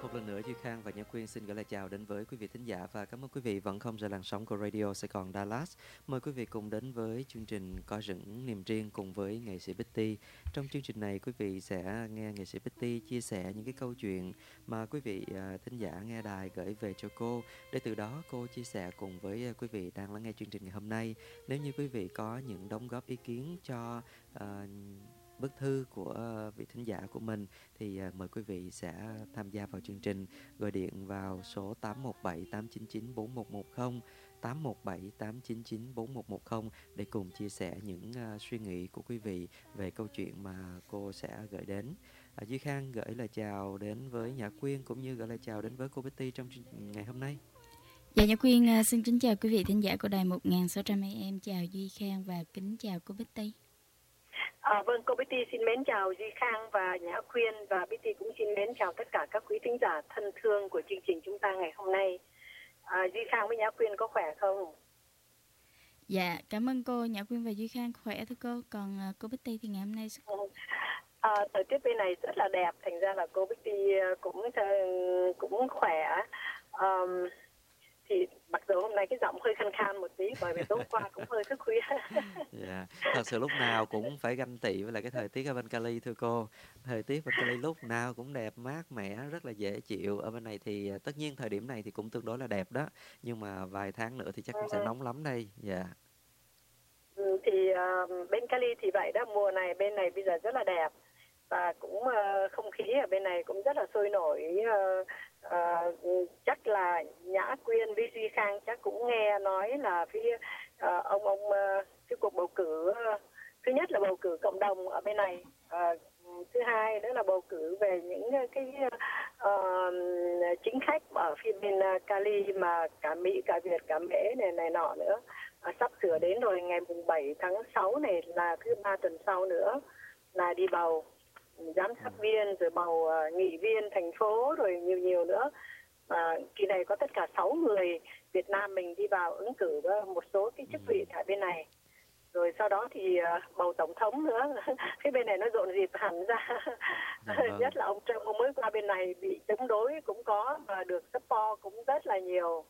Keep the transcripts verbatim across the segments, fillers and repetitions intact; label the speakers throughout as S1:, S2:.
S1: Một lần nữa Duy Khang và Nhã Quyên xin gửi lời chào đến với quý vị thính giả và cảm ơn quý vị vẫn không rời làn sóng của Radio Sài Gòn Dallas. Mời quý vị cùng đến với chương trình Có Rửng Niềm Riêng cùng với nghệ sĩ Bitty. Trong chương trình này quý vị sẽ nghe nghệ sĩ Bitty chia sẻ những cái câu chuyện mà quý vị uh, thính giả nghe đài gửi về cho cô, để từ đó cô chia sẻ cùng với uh, quý vị đang lắng nghe chương trình ngày hôm nay. Nếu như quý vị có những đóng góp ý kiến cho uh, bức thư của vị thính giả của mình thì mời quý vị sẽ tham gia vào chương trình, gọi điện vào số tám một bảy tám chín chín bốn một một không, tám một bảy tám chín chín bốn một một không để cùng chia sẻ những uh, suy nghĩ của quý vị về câu chuyện mà cô sẽ gửi đến. uh, Duy Khang gửi lời chào đến với Nhã Quyên cũng như gửi lời chào đến với cô Bitty trong ngày hôm nay.
S2: Dạ, Nhã Quyên uh, xin kính chào quý vị thính giả của đài một nghìn sáu trăm a em, chào Duy Khang và kính chào cô Bitty.
S3: À, vâng, cô Bitty xin mến chào Duy Khang và Nhã Quyên, và Bitty cũng xin mến chào tất cả các quý thính giả thân thương của chương trình chúng ta ngày hôm nay. À, Duy Khang với Nhã Quyên có khỏe không?
S2: Dạ, cảm ơn cô. Nhã Quyên và Duy Khang khỏe thưa cô. Còn uh, cô Bitty thì ngày hôm nay sức...
S3: à, thời tiết bên này rất là đẹp, thành ra là cô Bitty cũng cũng khỏe. Um, thì mặc dù hôm nay cái giọng hơi khăn khan một tí bởi vì tối qua cũng hơi thức khuya.
S1: Dạ, thật sự lúc nào cũng phải ganh tị với lại cái thời tiết ở bên Cali thưa cô. Thời tiết bên Cali lúc nào cũng đẹp, mát mẻ, rất là dễ chịu. Ở bên này thì tất nhiên thời điểm này thì cũng tương đối là đẹp đó, nhưng mà vài tháng nữa thì chắc cũng sẽ nóng lắm đây. Dạ.
S3: Ừ, thì uh, bên Cali thì vậy đó, mùa này bên này bây giờ rất là đẹp, và cũng uh, không khí ở bên này cũng rất là sôi nổi. Uh, uh, chắc là Nhã Quyên với Duy Khang chắc cũng nghe nói là phía uh, ông ông uh, cái cuộc bầu cử, uh, thứ nhất là bầu cử cộng đồng ở bên này, uh, thứ hai nữa là bầu cử về những cái uh, chính khách ở phía bên uh, Cali mà cả Mỹ, cả Việt, cả Mễ này này nọ nữa. Uh, sắp sửa đến rồi, ngày mùng bảy tháng sáu này là thứ ba tuần sau nữa là đi bầu giám sát viên, rồi bầu uh, nghị viên thành phố, rồi nhiều nhiều nữa. Uh, kỳ này có tất cả sáu người Việt Nam mình đi vào ứng cử một số cái chức vị tại bên này. Rồi sau đó thì uh, bầu tổng thống nữa. Cái bên này nó rộn rịp hẳn ra. Nhất là ông Trump mới qua bên này bị chống đối cũng có, và được support cũng rất là nhiều.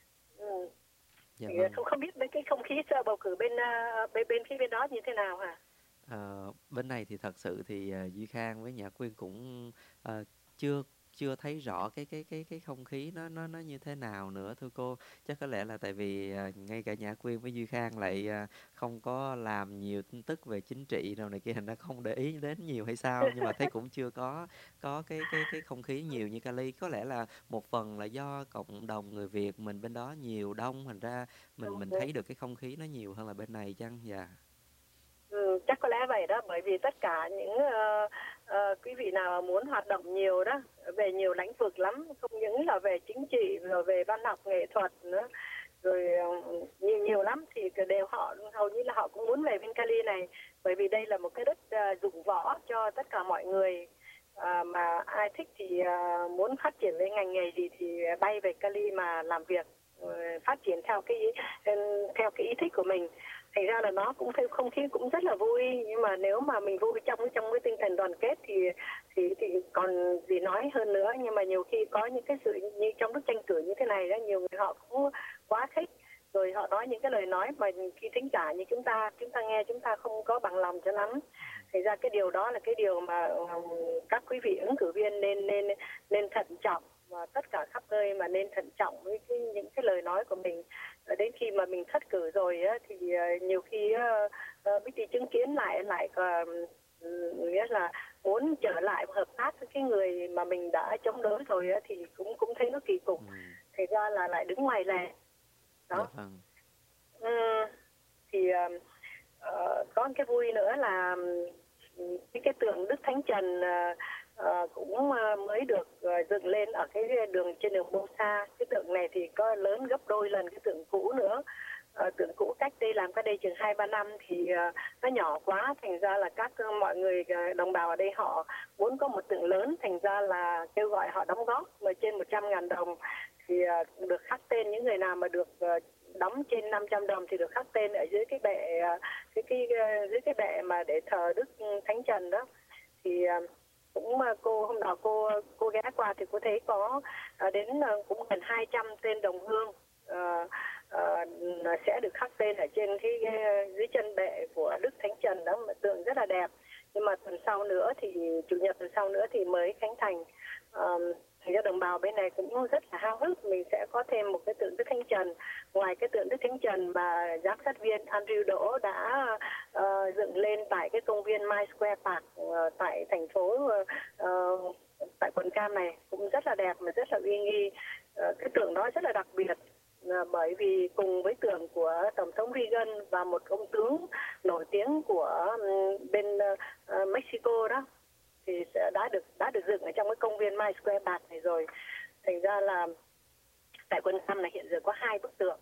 S3: Ừ. Dạ, thì, vâng. không, không biết cái không khí sơ bầu cử bên, uh, bên bên phía bên đó như thế nào hả?
S1: À, bên này thì thật sự thì uh, Duy Khang với Nhã Quyên cũng uh, chưa chưa thấy rõ cái cái cái cái không khí nó nó nó như thế nào nữa thưa cô. Chắc có lẽ là tại vì uh, ngay cả Nhã Quyên với Duy Khang lại uh, không có làm nhiều tin tức về chính trị đâu này kia, thành ra không để ý đến nhiều hay sao, nhưng mà thấy cũng chưa có có cái cái cái không khí nhiều như Cali. Có lẽ là một phần là do cộng đồng người Việt mình bên đó nhiều đông, thành ra mình mình thấy được cái không khí nó nhiều hơn là bên này chăng? Dạ.
S3: Ừ, chắc có lẽ vậy đó, bởi vì tất cả những uh, uh, quý vị nào muốn hoạt động nhiều đó, về nhiều lĩnh vực lắm, không những là về chính trị, rồi về văn học nghệ thuật nữa, rồi uh, nhiều nhiều lắm, thì đều họ hầu như là họ cũng muốn về bên Cali này, bởi vì đây là một cái đất uh, dụng võ cho tất cả mọi người. Uh, mà ai thích thì uh, muốn phát triển lên ngành nghề gì thì bay về Cali mà làm việc, uh, phát triển theo cái theo cái ý thích của mình. Thành ra là nó cũng thêm không khí cũng rất là vui, nhưng mà nếu mà mình vui trong trong cái tinh thần đoàn kết thì thì thì còn gì nói hơn nữa. Nhưng mà nhiều khi có những cái sự như trong lúc tranh cử như thế này đó, nhiều người họ cũng quá thích, rồi họ nói những cái lời nói mà khi thính giả như chúng ta chúng ta nghe chúng ta không có bằng lòng cho lắm. Thành ra cái điều đó là cái điều mà um, các quý vị ứng cử viên nên nên nên thận trọng, và tất cả khắp nơi mà nên thận trọng với cái, những cái lời nói của mình. Đến khi mà mình thất cử rồi á, thì uh, nhiều khi uh, uh, Bitty chứng kiến lại lại uh, nghĩa là muốn trở lại hợp tác với cái người mà mình đã chống đối rồi á, thì cũng cũng thấy nó kỳ cục. Ừ. Thì ra là lại đứng ngoài lề đó. Dạ, vâng. uh, thì uh, uh, có một cái vui nữa là um, cái, cái tượng Đức Thánh Trần uh, Uh, cũng uh, mới được uh, dựng lên ở cái đường trên đường Bosa. Cái tượng này thì có lớn gấp đôi lần cái tượng cũ nữa. Uh, tượng cũ cách đây làm cách đây chừng hai ba năm thì uh, nó nhỏ quá, thành ra là các uh, mọi người uh, đồng bào ở đây họ muốn có một tượng lớn, thành ra là kêu gọi họ đóng góp mà trên một trăm ngàn đồng thì uh, được khắc tên. Những người nào mà được uh, đóng trên năm trăm đồng thì được khắc tên ở dưới cái bệ uh, cái cái uh, dưới cái bệ mà để thờ Đức Thánh Trần đó. Thì uh, cũng cô hôm đó cô cô ghé qua thì cô thấy có đến cũng gần hai trăm tên đồng hương uh, uh, sẽ được khắc tên ở trên cái dưới chân bệ của Đức Thánh Trần đó, mà tượng rất là đẹp. Nhưng mà tuần sau nữa thì chủ nhật tuần sau nữa thì mới khánh thành. Uh, Thành ra đồng bào bên này cũng rất là háo hức, mình sẽ có thêm một cái tượng Đức Thánh Trần. Ngoài cái tượng Đức Thánh Trần mà giám sát viên Andrew Đỗ đã uh, dựng lên tại cái công viên My Square Park uh, tại thành phố uh, tại quận Cam này cũng rất là đẹp mà rất là uy nghi. Uh, cái tượng đó rất là đặc biệt uh, bởi vì cùng với tượng của Tổng thống Reagan và một ông tướng nổi tiếng của um, bên uh, Mexico đó thì sẽ đã được đã được dựng ở trong cái công viên My Square Park này rồi. Thành ra là tại quận Cam này hiện giờ có hai bức tượng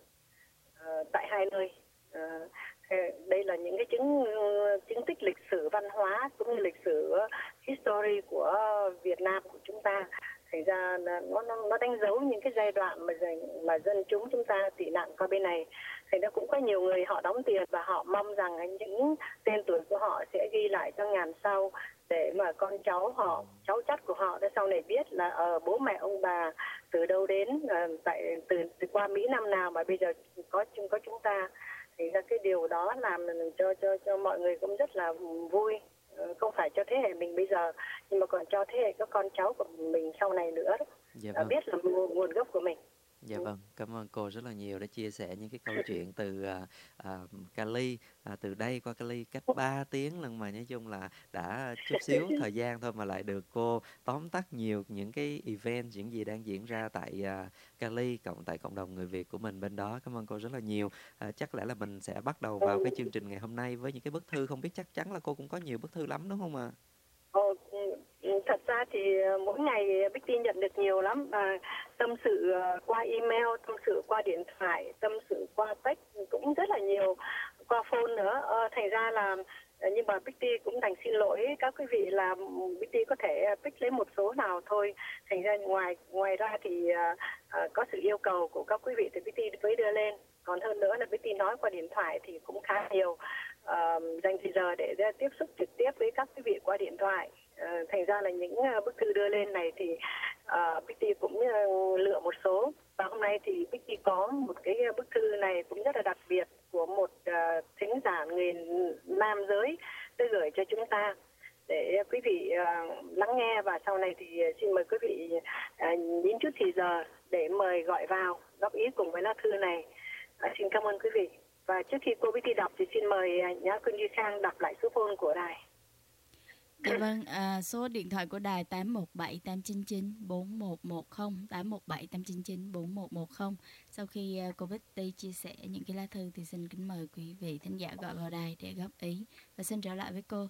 S3: uh, tại hai nơi. Uh, đây là những cái chứng chứng tích lịch sử văn hóa cũng như lịch sử history của Việt Nam của chúng ta. Thành ra nó nó nó đánh dấu những cái giai đoạn mà mà dân chúng chúng ta tị nạn qua bên này. Thành ra cũng có nhiều người họ đóng tiền và họ mong rằng những tên tuổi của họ sẽ ghi lại cho ngàn sau, để mà con cháu họ, cháu chắt của họ để sau này biết là ở uh, bố mẹ ông bà từ đâu đến, uh, tại từ, từ qua Mỹ năm nào mà bây giờ có có chúng ta. Thì ra cái điều đó làm cho cho cho mọi người cũng rất là vui, uh, không phải cho thế hệ mình bây giờ nhưng mà còn cho thế hệ các con cháu của mình sau này nữa.
S1: Dạ vâng.
S3: Uh, biết là nguồn, nguồn gốc của mình.
S1: Dạ vâng, cảm ơn cô rất là nhiều đã chia sẻ những cái câu chuyện từ à, à, Cali, à, từ đây qua Cali cách ba tiếng lần, mà nói chung là đã chút xíu thời gian thôi mà lại được cô tóm tắt nhiều những cái event, những gì đang diễn ra tại à, Cali, cộng tại cộng đồng người Việt của mình bên đó. Cảm ơn cô rất là nhiều. À, chắc lẽ là mình sẽ bắt đầu vào cái chương trình ngày hôm nay với những cái bức thư, không biết chắc chắn là cô cũng có nhiều bức thư lắm đúng không ạ?
S3: Ồ, thật ra thì mỗi ngày Bích nhận được nhiều lắm, à, tâm sự qua email, tâm sự qua điện thoại, tâm sự qua text cũng rất là nhiều, qua phone nữa. À, thành ra là nhưng mà Bích cũng đành xin lỗi các quý vị là Bích có thể pick lấy một số nào thôi. Thành ra ngoài ngoài ra thì à, à, có sự yêu cầu của các quý vị thì Bích mới đưa lên. Còn hơn nữa là Bích nói qua điện thoại thì cũng khá nhiều. Uh, dành thời giờ để tiếp xúc trực tiếp với các quý vị qua điện thoại. Uh, thành ra là những uh, bức thư đưa lên này thì uh, Bích cũng uh, lựa một số. Và hôm nay thì Bích có một cái bức thư này cũng rất là đặc biệt của một uh, thính giả người nam giới đã gửi cho chúng ta để quý vị uh, lắng nghe. Và sau này thì xin mời quý vị uh, nhín chút thì giờ để mời gọi vào góp ý cùng với lá thư này. Uh, xin cảm ơn quý vị. Và trước khi cô Bích đọc thì xin mời Nhã Quyên Duy Khang đọc lại số phone của đài.
S2: Dạ vâng, à, số điện thoại của đài tám một bảy tám chín chín bốn một một không, tám một bảy tám chín chín bốn một một không. Sau khi uh, cô Bích chia sẻ những cái lá thư thì xin kính mời quý vị thính giả gọi vào đài để góp ý. Và xin trở lại với cô.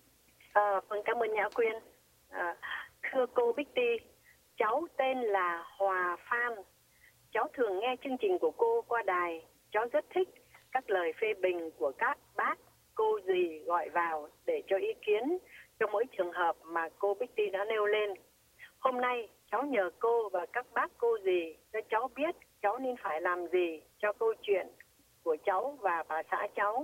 S3: À, vâng, cảm ơn Nhã Quyên. À, thưa cô Bích Ti, cháu tên là Hòa Phan. Cháu thường nghe chương trình của cô qua đài. Cháu rất thích các lời phê bình của các bác, cô dì gọi vào để cho ý kiến trong mỗi trường hợp mà cô Bích đã nêu lên. Hôm nay cháu nhờ cô và các bác cô dì cho cháu biết cháu nên phải làm gì cho câu chuyện của cháu và bà xã cháu.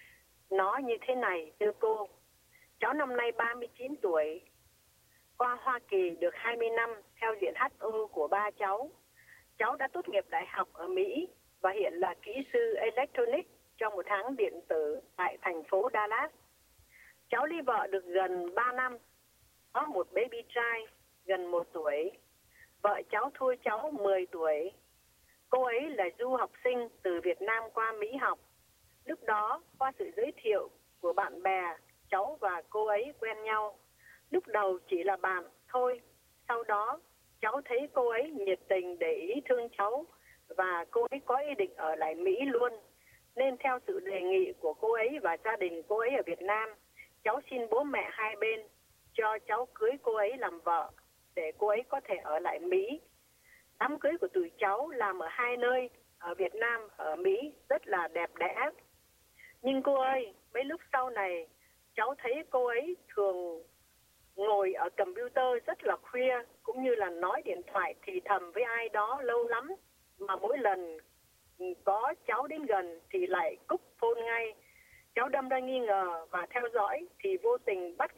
S3: Nó như thế này thưa cô. Cháu năm nay ba mươi chín tuổi, qua Hoa Kỳ được hai mươi năm theo diện hát o của ba cháu. Cháu đã tốt nghiệp đại học ở Mỹ và hiện là kỹ sư electronic trong một hãng điện tử tại thành phố Dallas. Cháu ly vợ được gần ba năm, có một baby trai gần một tuổi. Vợ cháu thua cháu mười tuổi. Cô ấy là du học sinh từ Việt Nam qua Mỹ học. Lúc đó, qua sự giới thiệu của bạn bè, cháu và cô ấy quen nhau. Lúc đầu chỉ là bạn thôi. Sau đó, cháu thấy cô ấy nhiệt tình để ý thương cháu và cô ấy có ý định ở lại Mỹ luôn. Nên theo sự đề nghị của cô ấy và gia đình cô ấy ở Việt Nam, cháu xin bố mẹ hai bên cho cháu cưới cô ấy làm vợ để cô ấy có thể ở lại Mỹ. Đám cưới của tụi cháu làm ở hai nơi, ở Việt Nam, ở Mỹ, rất là đẹp đẽ. Nhưng cô ơi, mấy lúc sau này, cháu thấy cô ấy thường ngồi ở computer rất là khuya, cũng như là nói điện thoại thì thầm với ai đó lâu lắm. Mà mỗi lần có cháu đến gần thì lại cúp phone ngay. Cháu đâm ra nghi ngờ và theo dõi thì vô tình bắt gặp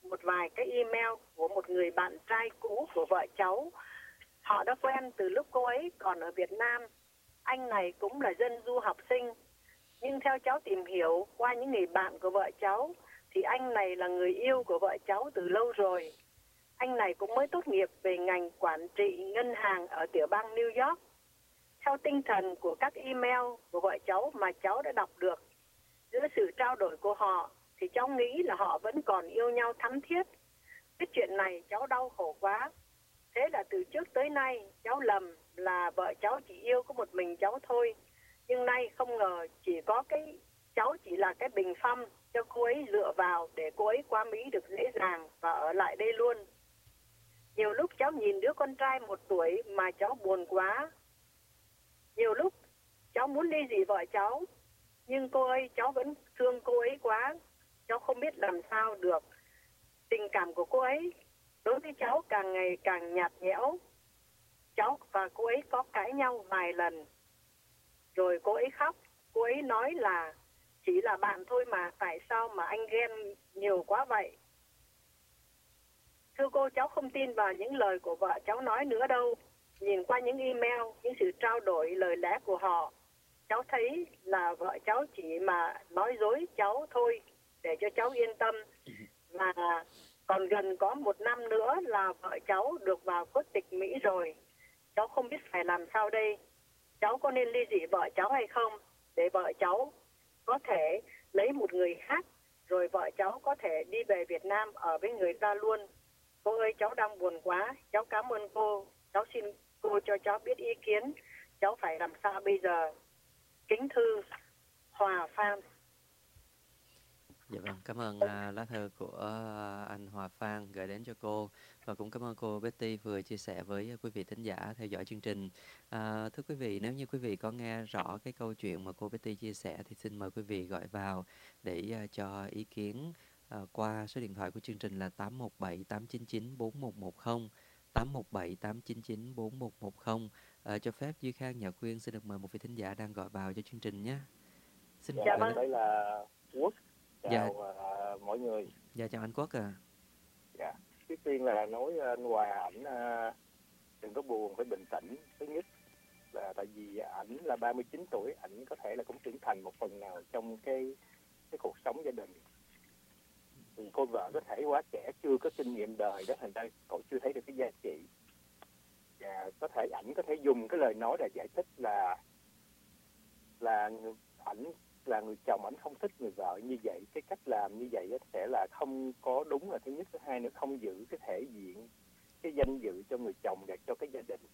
S3: một vài cái email của một người bạn trai cũ của vợ cháu. Họ đã quen từ lúc cô ấy còn ở Việt Nam. Anh này cũng là dân du học sinh. Nhưng theo cháu tìm hiểu qua những người bạn của vợ cháu thì anh này là người yêu của vợ cháu từ lâu rồi. Anh này cũng mới tốt nghiệp về ngành quản trị ngân hàng ở tiểu bang New York. Theo tinh thần của các email của vợ cháu mà cháu đã đọc được, giữa sự trao đổi của họ thì cháu nghĩ là họ vẫn còn yêu nhau thắm thiết. Cái chuyện này cháu đau khổ quá. Thế là từ trước tới nay cháu lầm là vợ cháu chỉ yêu có một mình cháu thôi. Nhưng nay không ngờ chỉ có cái cháu chỉ là cái bình phong cho cô ấy dựa vào để cô ấy qua Mỹ được dễ dàng và ở lại đây luôn. Nhiều lúc cháu nhìn đứa con trai một tuổi mà cháu buồn quá. Nhiều lúc cháu muốn ly dị vợ cháu, nhưng cô ấy, cháu vẫn thương cô ấy quá. Cháu không biết làm sao được. Tình cảm của cô ấy đối với cháu càng ngày càng nhạt nhẽo. Cháu và cô ấy có cãi nhau vài lần. Rồi cô ấy khóc. Cô ấy nói là chỉ là bạn thôi mà, tại sao mà anh ghen nhiều quá vậy? Thưa cô, cháu không tin vào những lời của vợ cháu nói nữa đâu. Nhìn qua những email, những sự trao đổi lời lẽ của họ, cháu thấy là vợ cháu chỉ mà nói dối cháu thôi để cho cháu yên tâm. Và còn gần có một năm nữa là vợ cháu được vào quốc tịch Mỹ rồi. Cháu không biết phải làm sao đây. Cháu có nên ly dị vợ cháu hay không, để vợ cháu có thể lấy một người khác, rồi vợ cháu có thể đi về Việt Nam ở với người ta luôn. Cô ơi, cháu đang buồn quá. Cháu cảm ơn cô. Cháu xin cô cho cháu biết ý kiến. Cháu phải làm sao bây giờ? Kính thư Hòa Phan.
S1: Dạ vâng, cảm ơn uh, lá thư của uh, anh Hòa Phan gửi đến cho cô, và cũng cảm ơn cô Betty vừa chia sẻ với uh, quý vị thính giả theo dõi chương trình. Uh, thưa quý vị, nếu như quý vị có nghe rõ cái câu chuyện mà cô Betty chia sẻ thì xin mời quý vị gọi vào để uh, cho ý kiến uh, qua số điện thoại của chương trình là tám một bảy tám chín chín bốn một một không, tám một bảy tám chín chín bốn một một không. Uh, cho phép Duy Khang Nhà Khuyên xin được mời một vị thính giả đang gọi vào cho chương trình nhé. Xin
S4: dạ, vâng, đây là Quốc. Chào dạ. uh, mọi người.
S1: Dạ, chào anh Quốc à.
S4: Dạ, trước tiên là nói anh Hòa ảnh uh, đừng có buồn, phải bình tĩnh. Thứ nhất là tại vì ảnh là ba mươi chín tuổi, ảnh có thể là cũng trưởng thành một phần nào trong cái cái cuộc sống gia đình. Thì cô vợ có thể quá trẻ, chưa có kinh nghiệm đời đó, thành ra cậu chưa thấy được cái giá trị. Và có thể ảnh có thể dùng cái lời nói để giải thích là là ảnh là người chồng, ảnh không thích người vợ như vậy, cái cách làm như vậy sẽ là không có đúng, là thứ nhất. Thứ hai nữa, không giữ cái thể diện, cái danh dự cho người chồng và cho cái gia đình.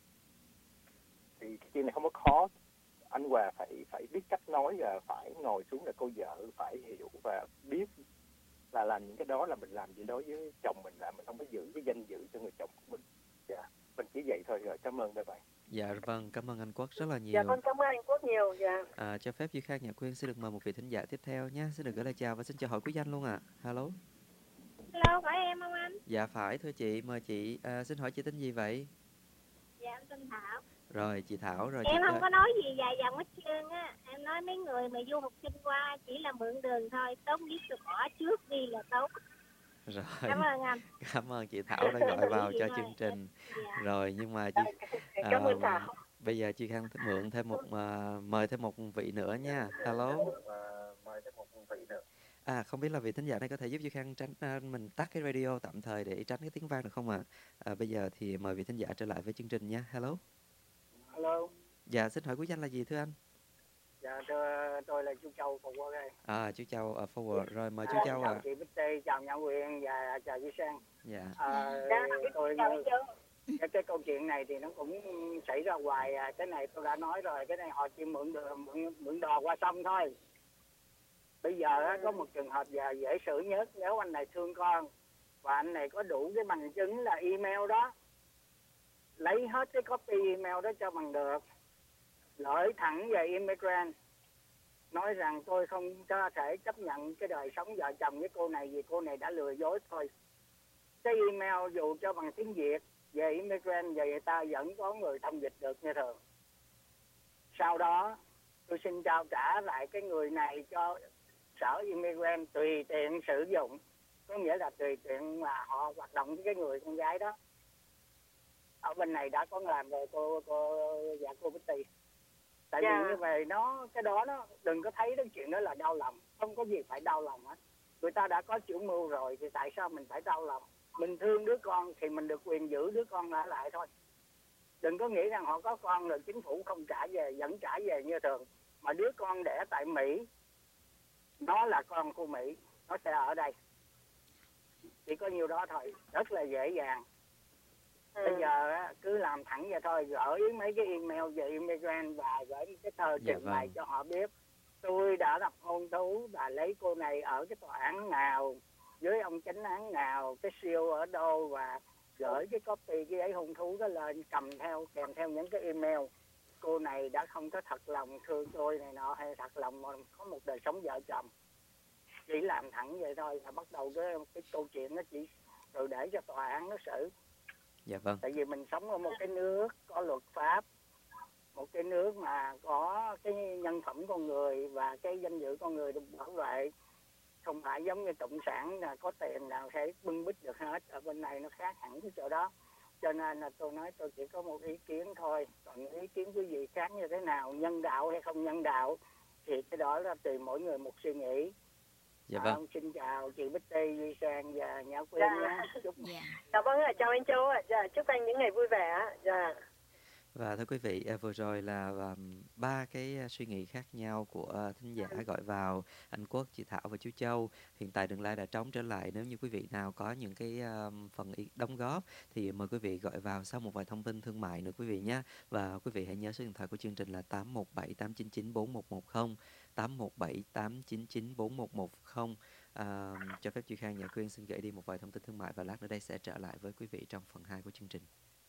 S4: Thì cái chuyện này không có khó. Anh Hòa phải phải biết cách nói, và phải ngồi xuống là cô vợ phải hiểu và biết là làm những cái đó là mình làm gì đó với chồng mình, là mình không có giữ cái danh dự cho người chồng của mình. Dạ, mình chỉ vậy thôi. Rồi, cảm ơn các bạn.
S1: Dạ vâng, cảm ơn anh Quốc rất là nhiều.
S3: Dạ con cảm ơn anh Quốc nhiều. Dạ.
S1: À, cho phép Duy Khang Nhà Khuyên xin được mời một vị thính giả tiếp theo nhé. Xin được gửi lời chào và xin chào hỏi quý danh luôn ạ. À. Hello.
S5: Hello, phải em không anh?
S1: Dạ phải, thưa chị, mời chị. À, xin hỏi chị tên gì vậy?
S5: Dạ em tên Thảo.
S1: Rồi, chị Thảo rồi.
S5: Em
S1: chị...
S5: không có nói gì dài dòng hết trơn á. Em nói mấy người mà du học sinh qua chỉ là mượn đường thôi, tốt nhất là bỏ trước đi là tốt.
S1: Rồi.
S5: Cảm ơn anh.
S1: Cảm ơn chị Thảo đã gọi vào cho chương trình. Dạ. Rồi, nhưng mà chị
S3: cảm ơn Thảo.
S1: Bây giờ chị Khang mượn thêm một uh, mời thêm một vị nữa nha. Hello.
S4: Mời thêm một vị nữa.
S1: À, không biết là vị thính giả này có thể giúp Duy Khang tránh uh, mình tắt cái radio tạm thời để tránh cái tiếng vang được không ạ? À? À, bây giờ thì mời vị thính giả trở lại với chương trình nha. Hello.
S6: Hello.
S1: Dạ, xin hỏi quý danh là gì thưa anh?
S6: Dạ, tôi, tôi là chú Châu Forward đây.
S1: À, chú Châu ở uh, Forward. Rồi, mời chú
S6: à,
S1: Châu
S6: chào
S1: ạ.
S6: chị Betty, chào Nhã Quyền và chào Duy Sang.
S1: Dạ.
S6: À, tôi cái, cái câu chuyện này thì nó cũng xảy ra hoài. À. Cái này tôi đã nói rồi, cái này họ chỉ mượn đường, mượn, mượn đò qua sông thôi. Bây giờ á, có một trường hợp giờ dễ xử nhất, nếu anh này thương con và anh này có đủ cái bằng chứng là email đó, lấy hết cái copy email đó cho bằng được, gửi thẳng về immigrant, nói rằng tôi không có thể chấp nhận cái đời sống vợ chồng với cô này vì cô này đã lừa dối thôi. Cái email dù cho bằng tiếng Việt về immigrant, về người ta vẫn có người thông dịch được như thường. Sau đó tôi xin trao trả lại cái người này cho sở immigrant tùy tiện sử dụng. có nghĩa là tùy tiện mà họ hoạt động với cái người con gái đó. Ở bên này đã có làm rồi cô cô dạ cô Betty. Tại
S3: Dạ.
S6: vì như vậy nó cái đó nó đừng có thấy cái chuyện đó là đau lòng, không có gì phải đau lòng hết. Người ta đã có chủ mưu rồi thì tại sao mình phải đau lòng? Mình thương đứa con thì mình được quyền giữ đứa con lại lại thôi. Đừng có nghĩ rằng họ có con rồi chính phủ không trả về, vẫn trả về như thường. Mà đứa con đẻ tại Mỹ, nó là con của Mỹ, nó sẽ ở đây. Chỉ có nhiêu đó thôi, rất là dễ dàng.
S3: Ừ.
S6: Bây giờ á, cứ làm thẳng vậy thôi, gửi mấy cái email về immigrant và gửi cái tờ
S1: Dạ
S6: trình bày
S1: vâng.
S6: cho họ biết. Tôi đã lập hôn thú và lấy cô này ở cái tòa án nào, với ông chánh án nào, cái siêu ở đâu, và gửi cái copy cái giấy hôn thú đó lên, cầm theo kèm theo những cái email. Cô này đã không có thật lòng thương tôi này nọ, hay thật lòng mà có một đời sống vợ chồng. Chỉ làm thẳng vậy thôi và bắt đầu cái, cái câu chuyện nó chỉ rồi để cho tòa án nó xử.
S1: Dạ vâng.
S6: Tại vì mình sống ở một cái nước có luật pháp, một cái nước mà có cái nhân phẩm con người và cái danh dự con người được bảo vệ, không phải giống như cộng sản là có tiền nào sẽ bưng bít được hết. Ở bên này nó khác hẳn cái chỗ đó. Cho nên là tôi nói tôi chỉ có một ý kiến thôi, còn ý kiến quý vị khác như thế nào, nhân đạo hay không nhân đạo thì cái đó là tùy mỗi người một suy nghĩ.
S1: Dạ
S6: À,
S1: vâng.
S6: xin chào chị Betty, Duy Sang và Nhã Quyên
S3: Dạ.
S6: nhé. Chúc
S2: Dạ.
S3: Dạ vâng ạ, chào anh Châu ạ. Dạ, chúc anh những ngày vui vẻ ạ. Dạ.
S1: Và thưa quý vị, à, vừa rồi là um, ba cái à, suy nghĩ khác nhau của à, thính giả gọi vào, anh Quốc, chị Thảo và chú Châu. Hiện tại đường line đã trống trở lại. Nếu như quý vị nào có những cái um, phần ý đóng góp thì mời quý vị gọi vào sau một vài thông tin thương mại nữa quý vị nhé. Và quý vị hãy nhớ số điện thoại của chương trình là tám một bảy tám chín chín bốn một một không, tám một bảy tám chín chín bốn một một không. À, cho phép Duy Khang, Nhã Quyên xin gửi đi một vài thông tin thương mại và lát nữa đây sẽ trở lại với quý vị trong phần hai của chương trình.